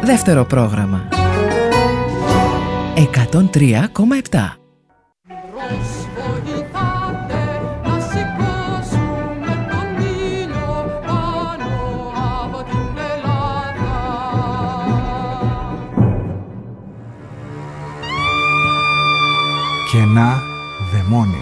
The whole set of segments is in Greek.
Δεύτερο πρόγραμμα 103,7. Κενά δαιμόνια.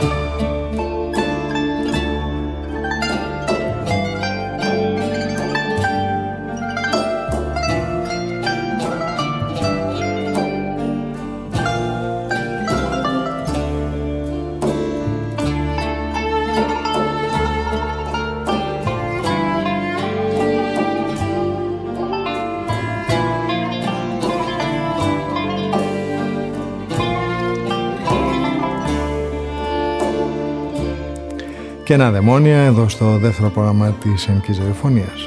Κενά δαιμόνια εδώ στο δεύτερο πρόγραμμα της Ελληνικής Ραδιοφωνίας.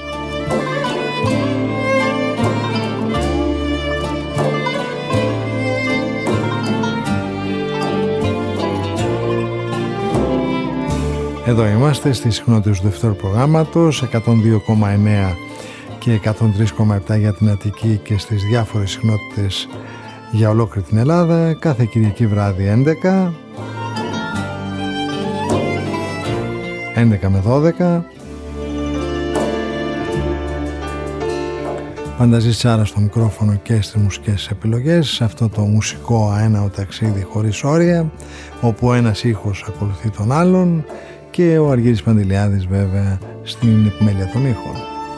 Εδώ είμαστε στις συχνότητες του δεύτερου προγράμματος 102,9 και 103,7 για την Αττική και στις διάφορες συχνότητες για ολόκληρη την Ελλάδα, κάθε Κυριακή βράδυ 11 με 12. Πανταζής Τσάρα στο μικρόφωνο και στις μουσικές επιλογές, σε αυτό το μουσικό αέναο ταξίδι χωρίς όρια, όπου ένας ήχος ακολουθεί τον άλλον και ο Αργύρης Παντηλιάδης βέβαια στην επιμέλεια των ήχων.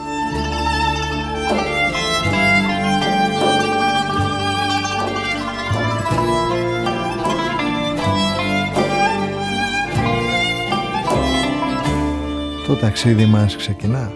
Το ταξίδι μας ξεκινά.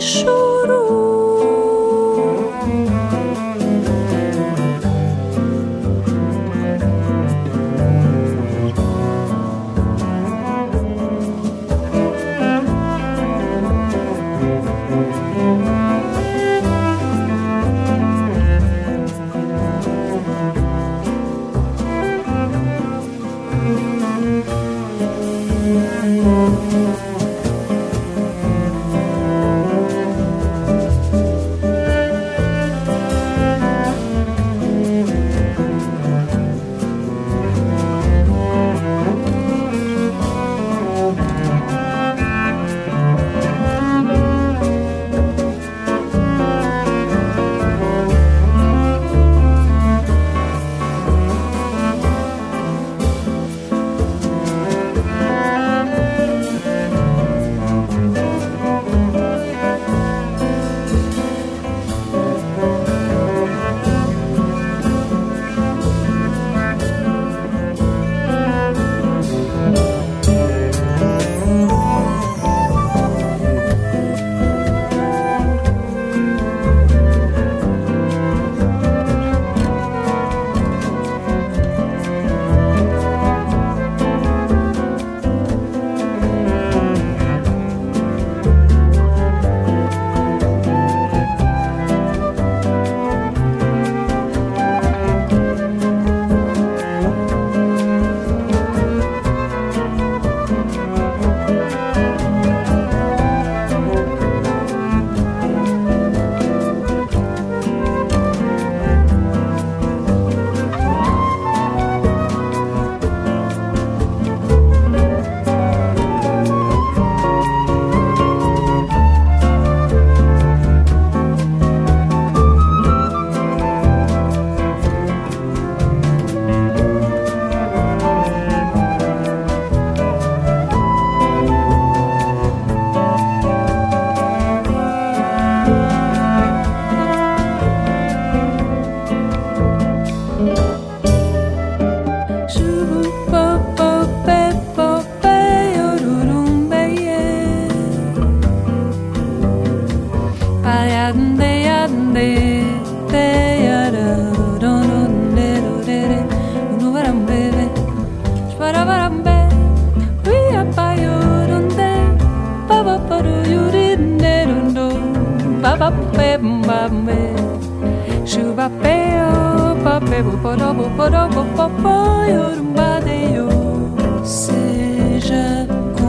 Seja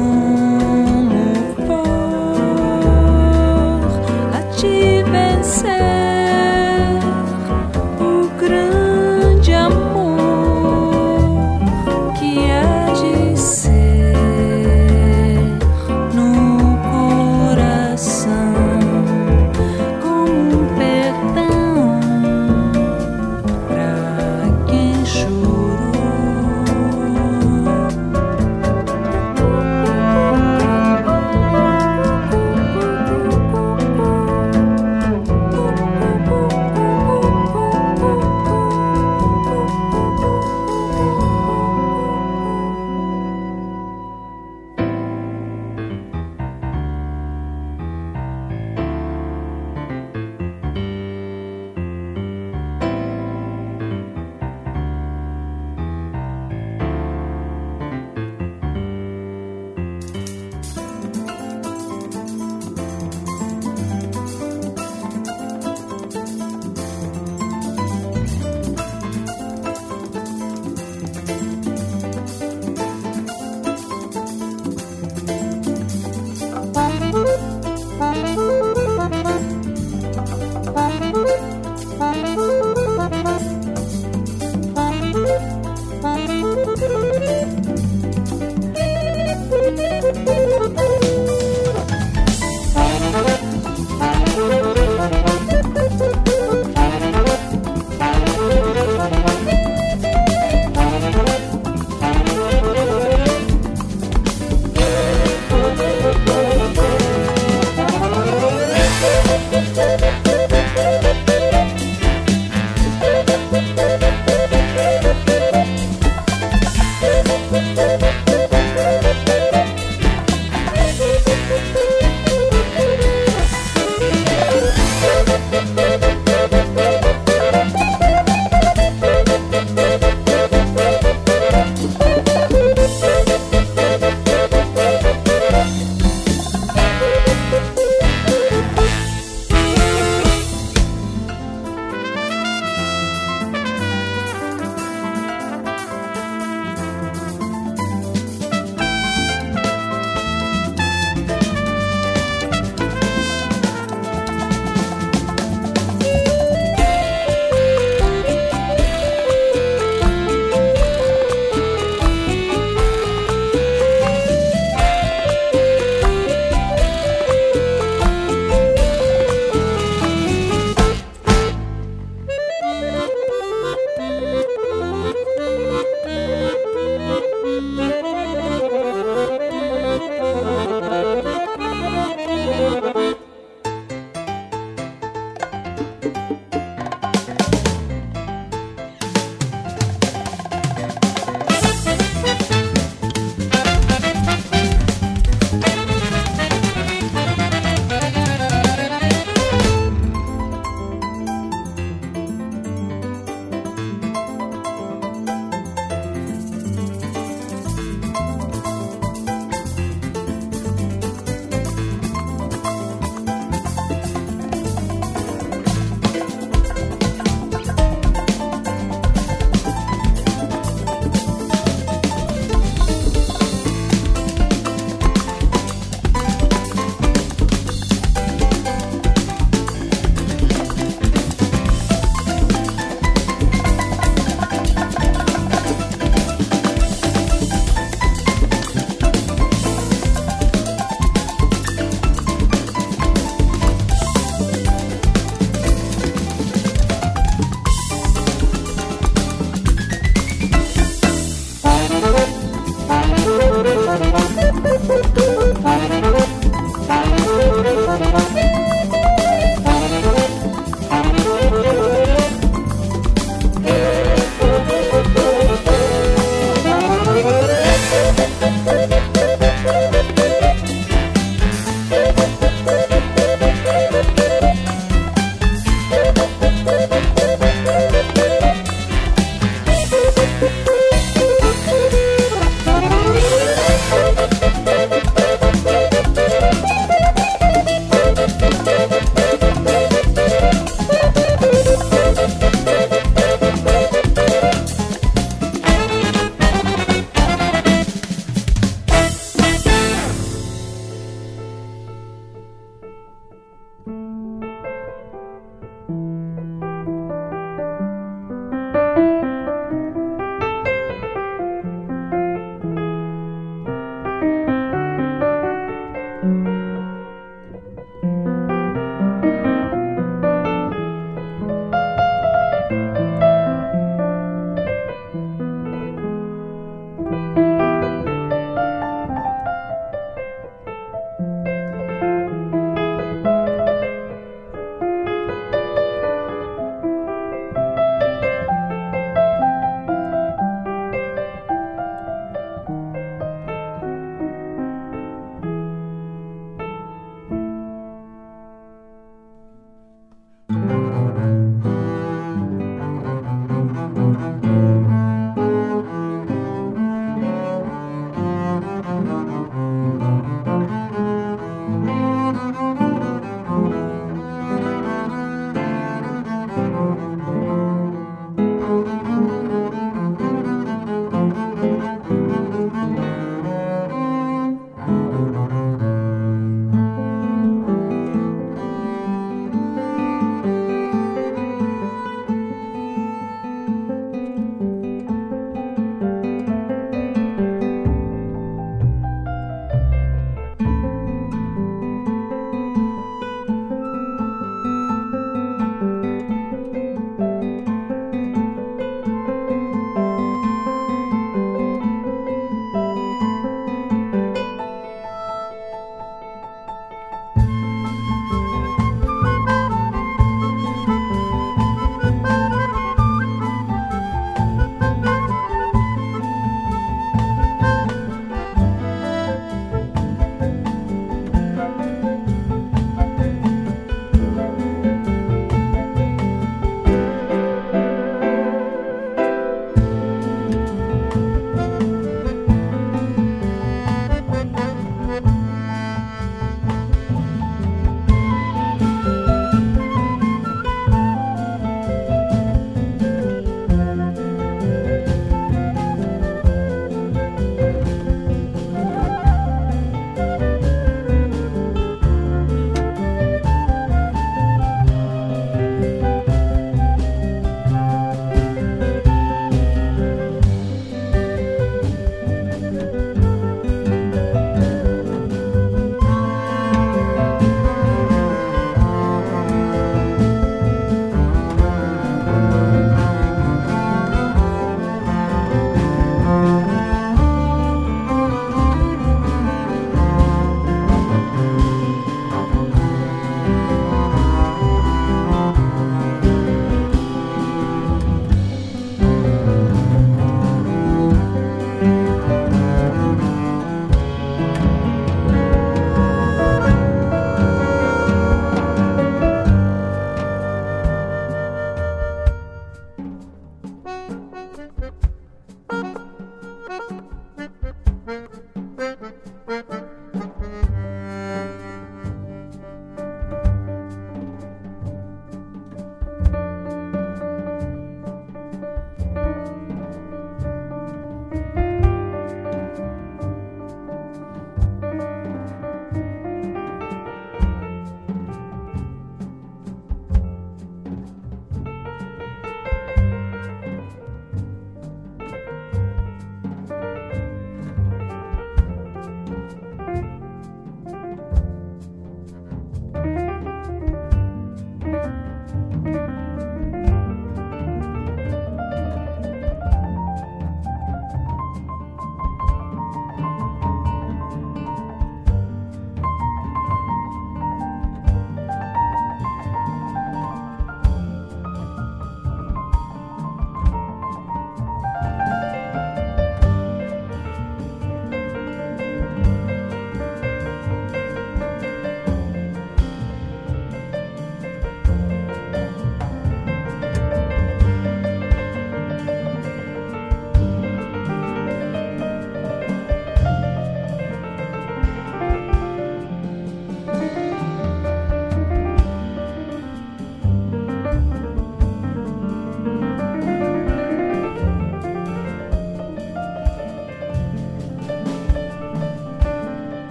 como for, a te vencer o grande amor que há de ser no coração, como um perdão pra quem chorou.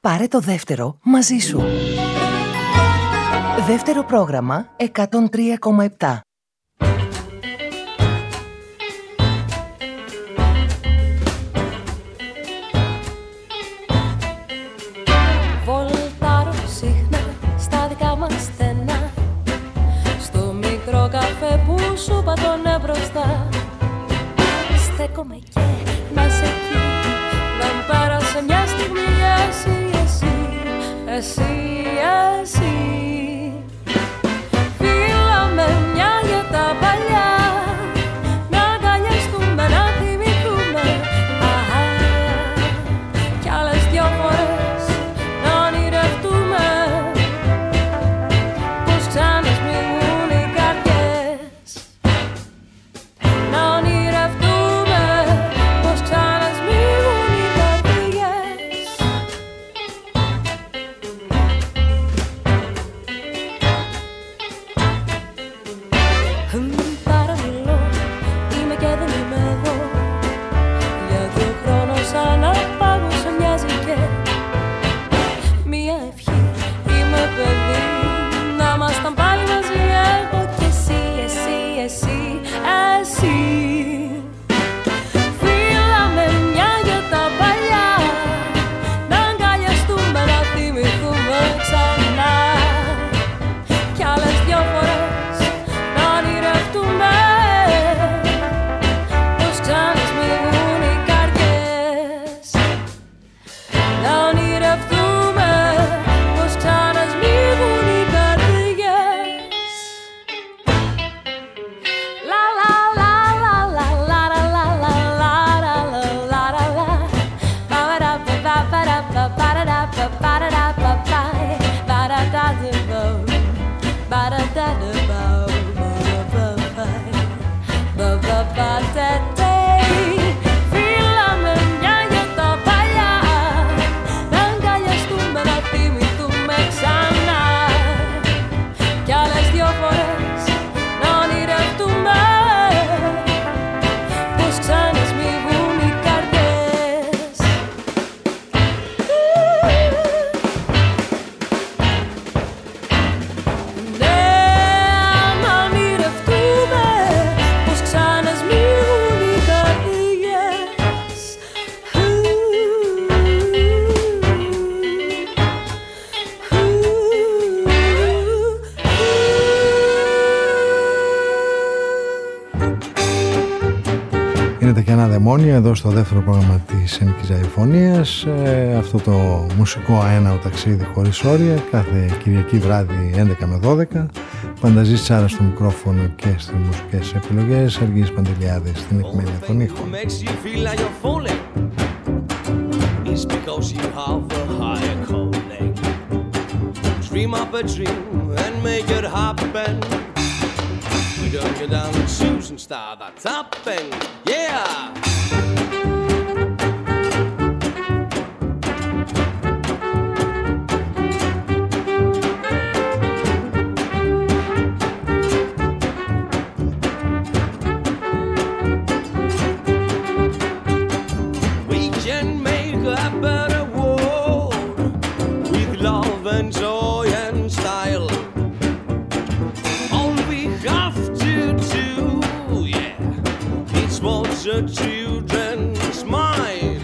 πάρε το δεύτερο μαζί σου. Δεύτερο πρόγραμμα 103,7. Βολτάρω συχνά στα δικά μας στενά, στο μικρό καφέ που σου πατώνε μπροστά. Στέκομαι και να σε εκεί, να πέρασε μια στιγμή εσύ. Φίλαμε μια για τα παλιά, να αγκαλιαστούμε, να θυμηθούμε. Αχα, κι άλλες δυο φορές να ονειρευτούμε, πως ξανασμίγουν οι καρδιές. Να ονειρευτούμε, πως ξανασμίγουν οι καρδιές. Παραμιλώ, είμαι και δεν είμαι εδώ, γιατί ο χρόνος αναπάγωσε μοιάζει και μία ευχή. Είμαι παιδί, να ήμασταν πάλι μαζί, εγώ κι εσύ. Φίλαμε μια για τα παλιά, να αγκαλιαστούμε, να θυμηθούμε ξανά, κι άλλες δυο φορές να ονειρευτούμε, πως ξανασμίγουν οι καρδιές. Να ονειρευτούμε, πως ξανασμίγουν οι καρδιές. La la la la la la la la la la la la la. Ba da ba ba ba da ba ba da ba ba da ba ba ba da da da ba da da da ba ba ba ba ba da da. Φίλαμε μια για τα παλιά, να αγκαλιαστούμε, να θυμηθούμε ξανά, κι άλλες δυο φορές να ονειρευτούμε, πως ξανασμίγουν οι καρδιές. Ναι, να ονειρευτούμε, πως ξανασμίγουν οι καρδιές. Είναι τα κενά δαιμόνια εδώ στο δεύτερο πρόγραμμα της Ενικής Ραδιοφωνίας. Αυτό το μουσικό αέναο ταξίδι χωρίς όρια, κάθε Κυριακή βράδυ 11 με 12. Πανταζής Τσάρας στο μικρόφωνο και στις μουσικές επιλογές, Αργύρης Παντελιάδης στην επιμέλεια των ήχων. Dream up a dream and make it happen. We don't get down the shoes and start that tapping. Yeah! We can make a better world with love and joy and style. All we have to do, yeah, is watch the children smile.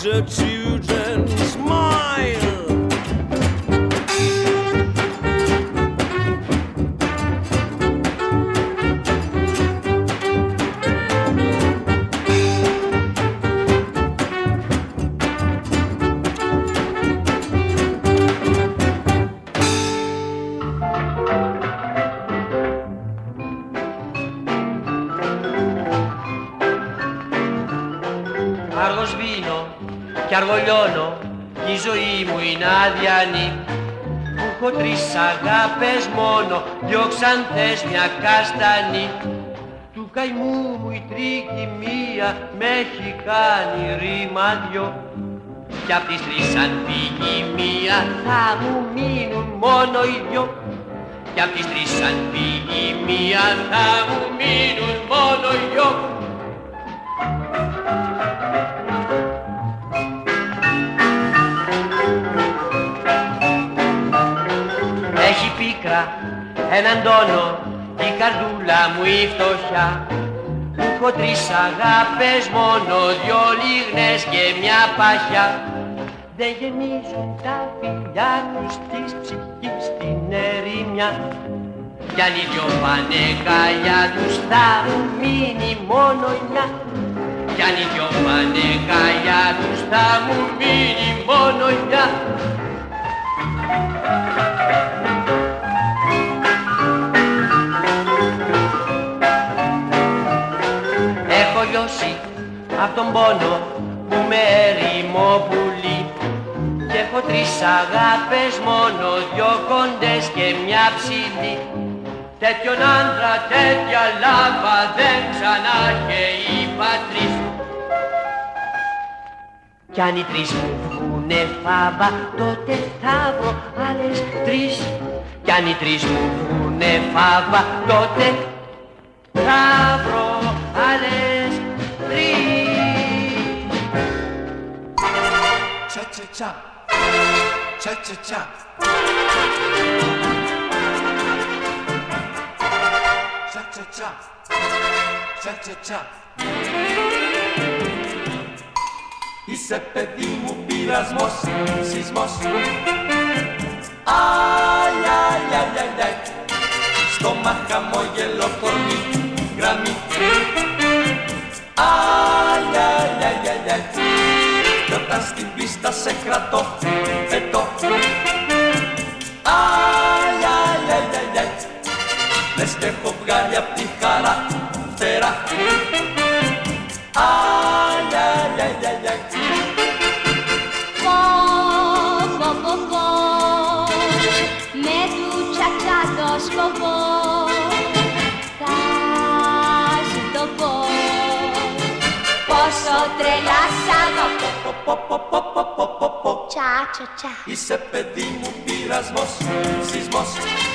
the children smile. Κι αργολιώνω, η ζωή μου είναι αδιανή. Που έχω τρεις αγάπες μόνο, δυο ξανθές μια καστανή. Του καημού μου η τρικυμία με έχει κάνει ρήμα δυο. Κι απ' τις τρεις αν φύγει μία θα μου μείνουν μόνο οι δυο. Κι απ' τις τρεις αν φύγει μία θα μου μείνουν μόνο οι δυο. Έχει πίκρα έναν τόνο η καρδούλα μου η φτωχιά. Που έχω τρεις αγάπες μόνο, δυο λιγνές και μια παχιά. Δεν γεμίζουν τα φιλιά τους της ψυχής στην ερημιά. Κι αν οι δυο πάνε καλιά τους θα μου μείνει μόνο η μια. Κι αν οι δυο πάνε καλιά τους θα μου μείνει μόνο η μια. Έχω λιώσει απ' τον πόνο που με έρημο πουλί. Κι έχω τρεις αγάπες μόνο, δυο κοντές και μια ψηλή. Τέτοιον άντρα, τέτοια λάβα δεν ξανά και είπα τρεις. Κι αν οι τρεις μου βγουνε φάβα, τότε θα βρω άλλες τρεις. Κι αν οι τρεις μου βγουνε φάβα, τότε θα βρω άλλες τρεις. Cha-cha-cha, cha-cha-cha. Cha-cha-cha, cha-cha-cha. Είσαι παιδί μου πειρασμός, σεισμός. Αι, αι, αι, αι, αι. Στόμα χαμόγελο κορμί, γραμμή. Αι, αι, αι, αι, αι. Κι όταν στην πίστα σε κρατώ, πετώ. Αι, αι, αι, αι, αι. Λες κι έχω βγάλει απ' τη χαρά φτερά. Αι, αι, αι, αι, αι. Πω, πω, πω, πω, με του τσατσά το σκοπό θα σου το πω, πόσο τρελά σ' αγαπώ. Τσα-τσα-τσα. Είσαι παιδί μου πειρασμός, σεισμός.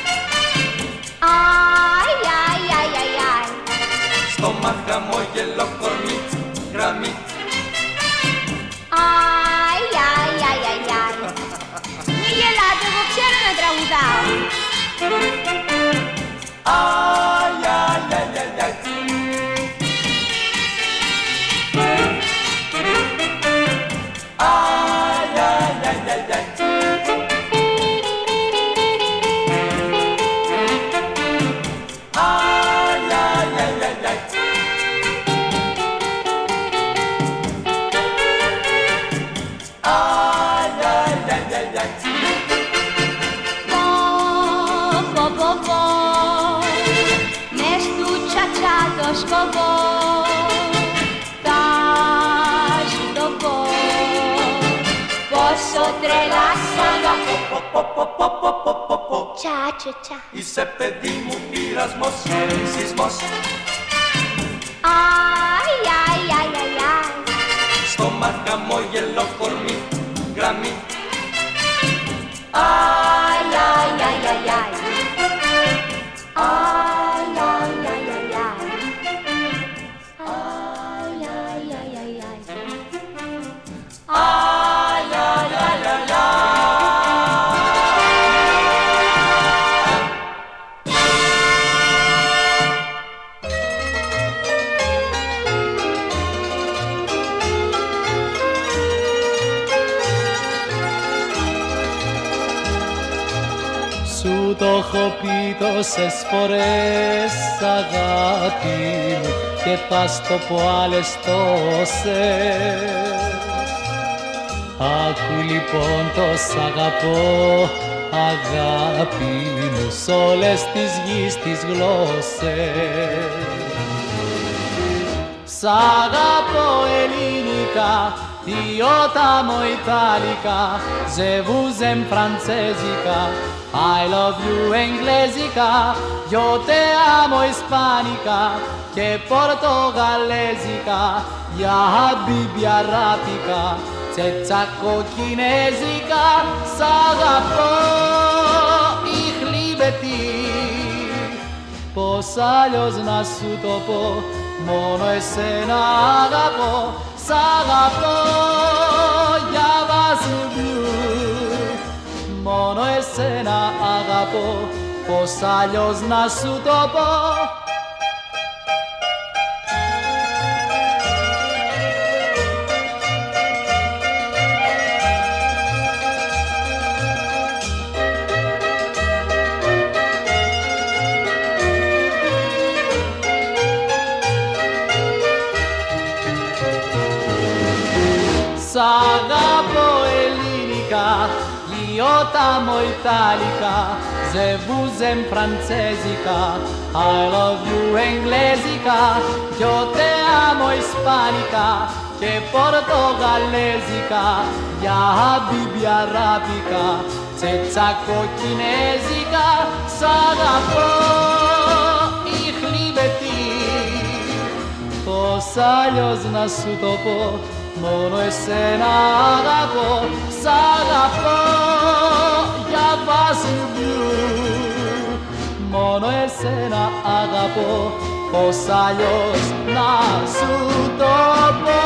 Αι, αι, αι, αι, αι. Στόμα χαμόγελο κορμί, γραμμή. Αι, αι, αι, αι, αι. Μη γελάτε, εγώ ξέρω να τραγουδάω. Αι, αι, αι, αι, αι. σκοπό θα σου το πω, πόσο τρελά σ' αγαπώ. Τσα-τσα-τσα. Είσαι παιδί μου πειρασμός, σεισμός. Αι, αι, αι, αι, αι. Στόμα χαμόγελο κορμί, γραμμή. Αι, αι, αι, αι, αι. έχω πει τόσες φορές αγάπη μου και θα στο πω άλλες τόσες. Άκου λοιπόν το σ' αγαπώ αγάπη μου σ' όλες τις γης τις γλώσσες. Σ' αγαπώ ελληνικά, io t'amo italica, je vous aime francesica, I love you inglesica, io te amo ispanica, che portogalesica, ya habibi arabica, τσετσάκο κινέζικα, σ' αγαπώ, ich liebe dich. Πώς αλλιώς να σου το πω, μόνο εσένα αγαπώ, σ' αγαπώ, για Βασιλιού. Μόνο εσένα αγαπώ, πώς αλλιώς να σου το πω. Σ' αγαπώ ελληνικά, io t'amo italica, je vous aime francesica, I love you inglesica, io te amo ispanica, che portogalesica, ya habibi arabica, τσετσάκο κινέζικα, σ' αγαπώ, ich liebe dich. Πώς αλλιώς να σου το πω, μόνο εσένα αγαπώ, σ' αγαπώ, για Βασιλιού. Μόνο εσένα αγαπώ, πώς αλλιώς να σου το πω.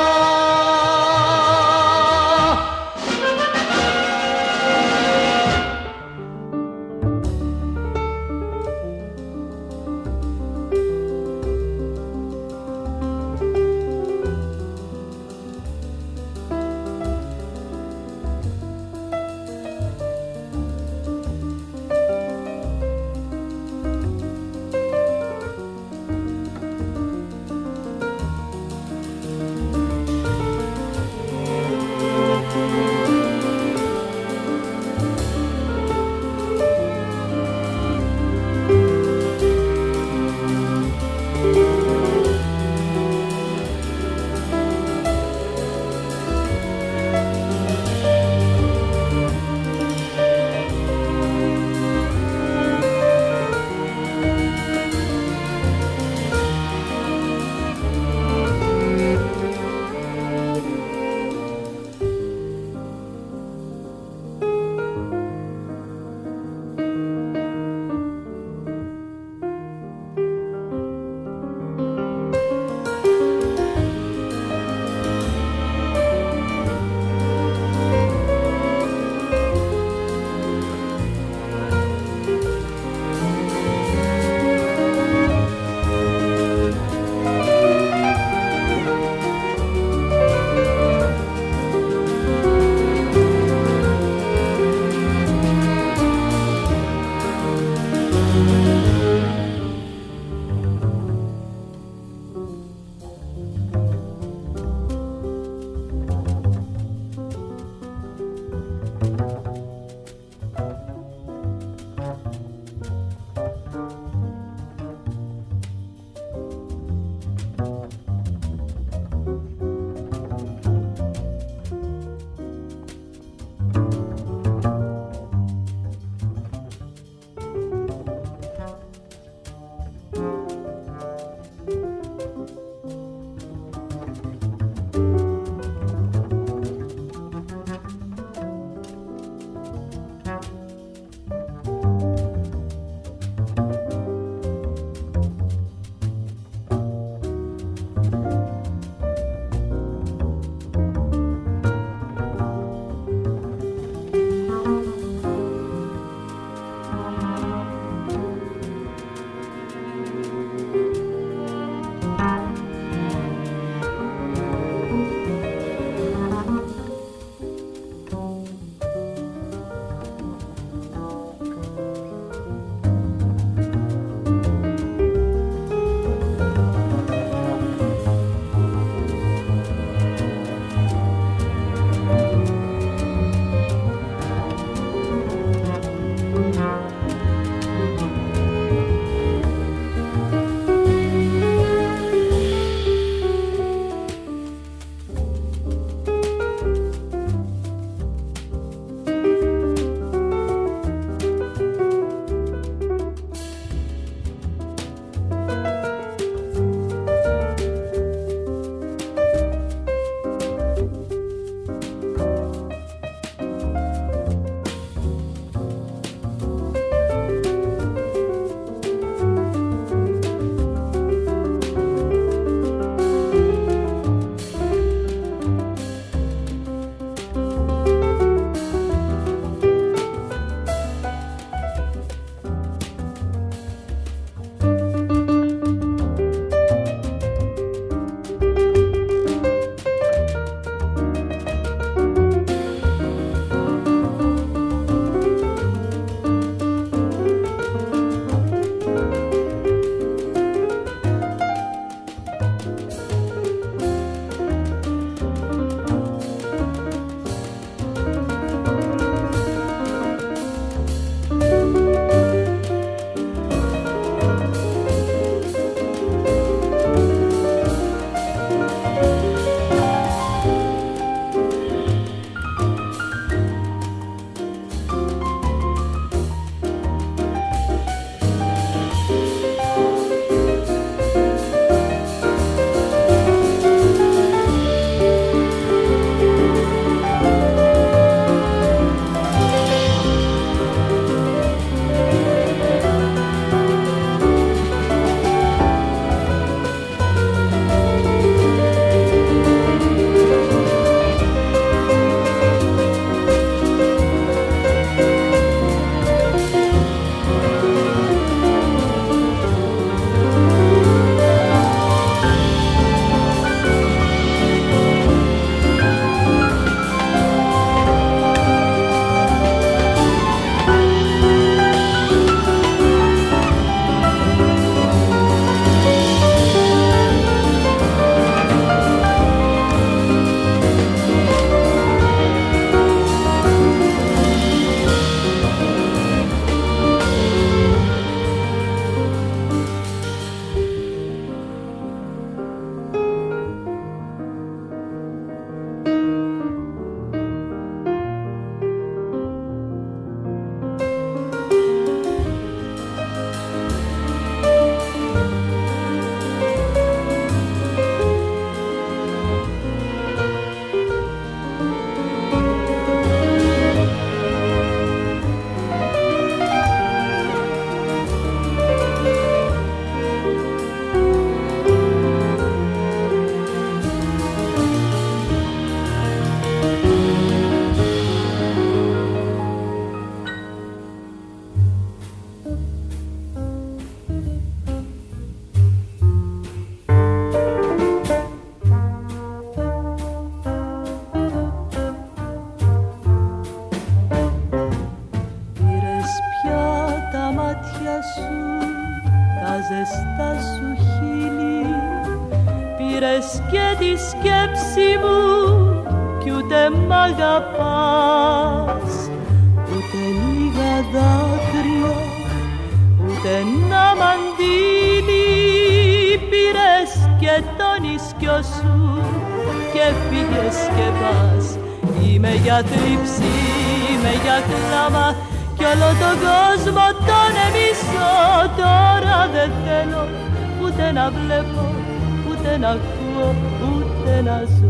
τη σκέψη μου κι ούτε μ' αγαπάς. Ούτε λίγα δάκρυα, ούτε ένα μαντίλι πήρες και τον ίσκιο σου και πήγες και πας. Είμαι για θλίψη, είμαι για κλάμα κι όλο τον κόσμο τον εμισώ. Τώρα δεν θέλω ούτε να βλέπω, ούτε να ακούω, ούτε να ζω.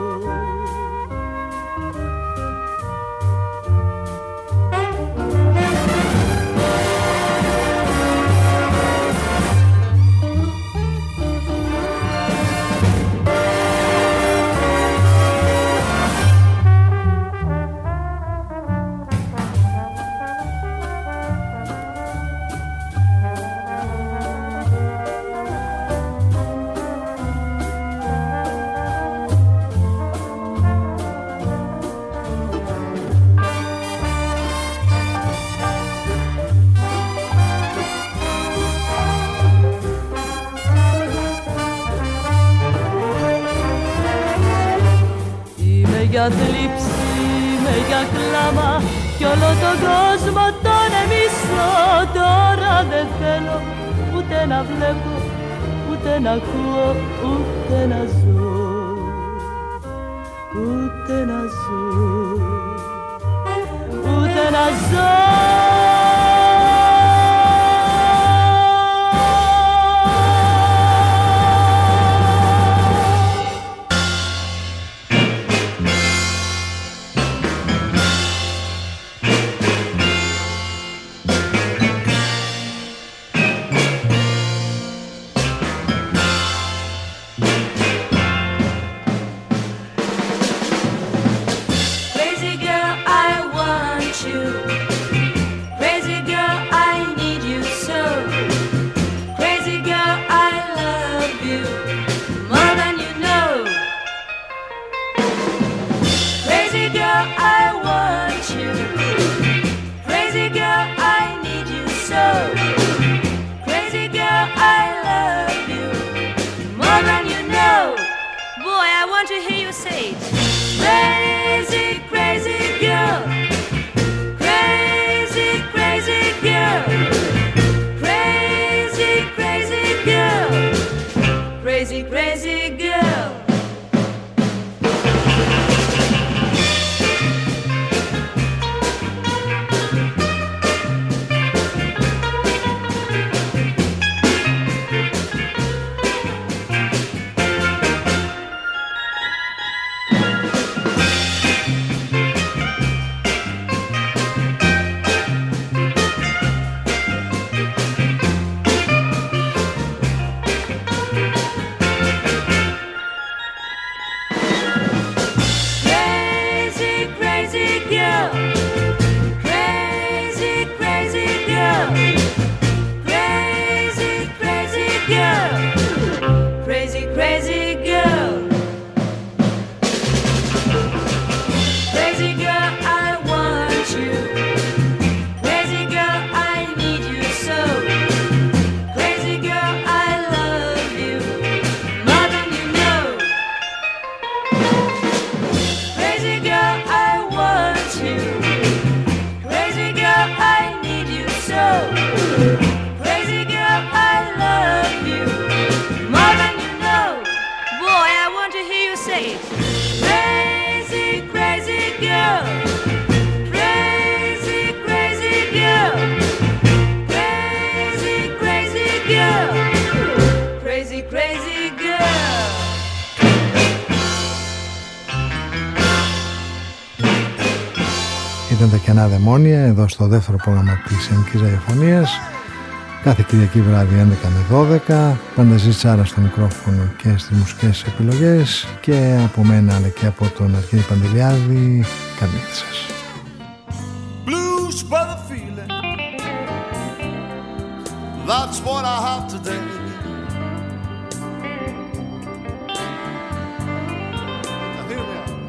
Για θλίψη, με για κλάμα κι όλο τον κόσμο τον εμισώ. Τώρα δεν θέλω ούτε να βλέπω, ούτε να ακούω, ούτε να ζω, ούτε να ζω, ούτε να ζω. Ήταν τα κενά δαιμόνια εδώ στο δεύτερο πρόγραμμα της Ελληνικής Ραδιοφωνίας, κάθε Κυριακή βράδυ 11 με 12. Πανταζή Τσάρα στο μικρόφωνο και στις μουσικές επιλογές, και από μένα αλλά και από τον Αρχίδη Παντελιάδη. Καλή νύχτα σας. Blues by the feeling, that's what I have today. Now hear me out.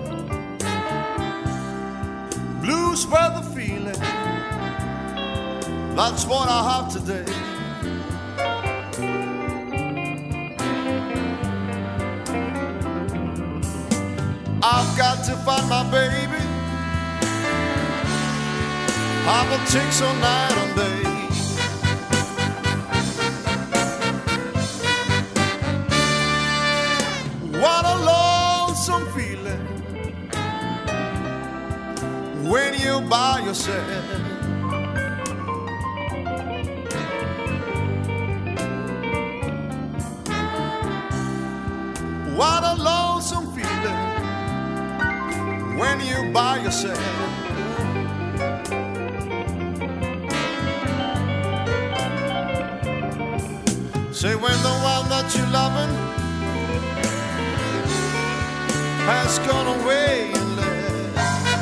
Blues by the feeling, that's what I have today. I've got to find my baby. I will take so night and day. What a lonesome feeling when you're by yourself. What a lonesome feeling when you're by yourself. Say when the one that you're loving has gone away and left.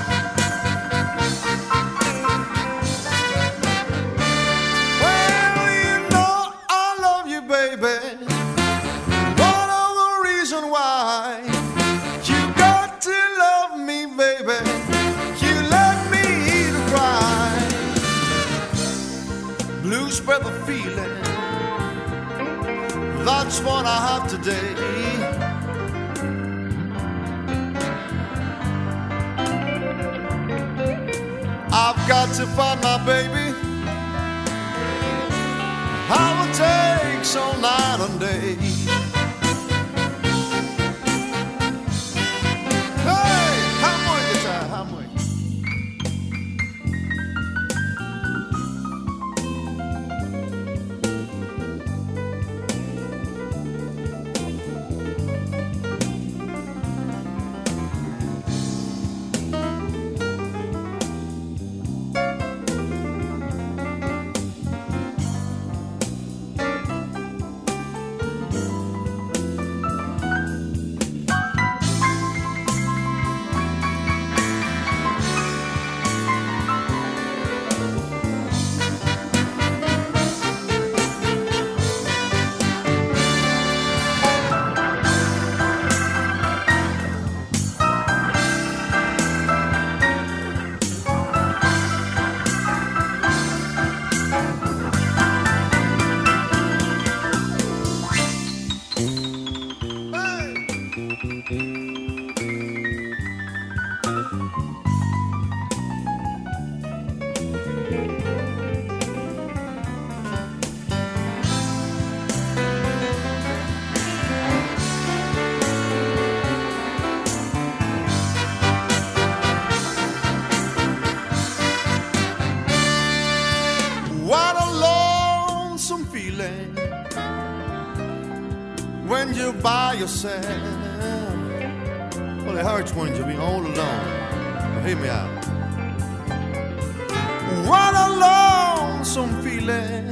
Well, you know I love you, baby. One of the reasons why you got to love me, baby. You let me to cry. Blues spread the feeling. That's what I have today. I've got to find my baby. I will take all night and day. Hey, I'm on guitar, I'm on. What a lonesome feeling when you're by yourself. Well, it hurts when you're all alone. Now, hear me out. What a lonesome feeling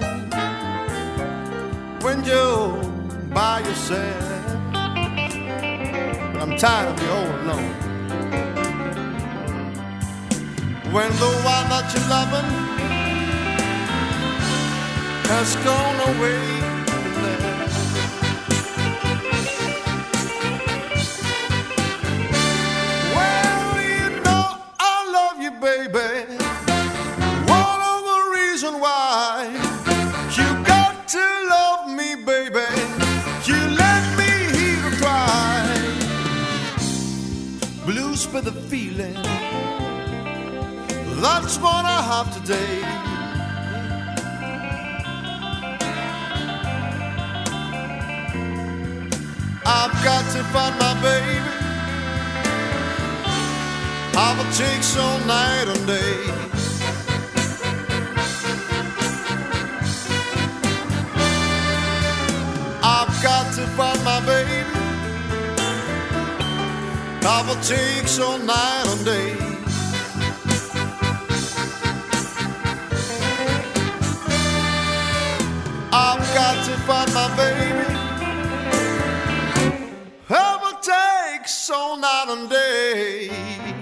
when you're by yourself. But I'm tired of being all alone. When the one that you're loving has gone away and left. Well, you know I love you, baby. One of the reasons why you got to love me, baby. You let me hear you cry. Blues for the feeling. That's what I have today. I've got to find my baby. I will take all night and day. I've got to find my baby. I will take all night and day. I've got to find my baby. Ever takes all night and day.